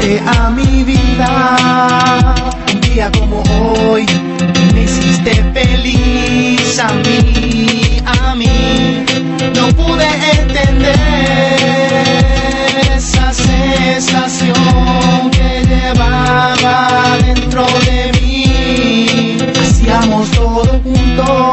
Llegaste a mi vida un día como hoy, me hiciste feliz a mí. No pude entender esa sensación que llevaba dentro de mí. Hacíamos todo juntos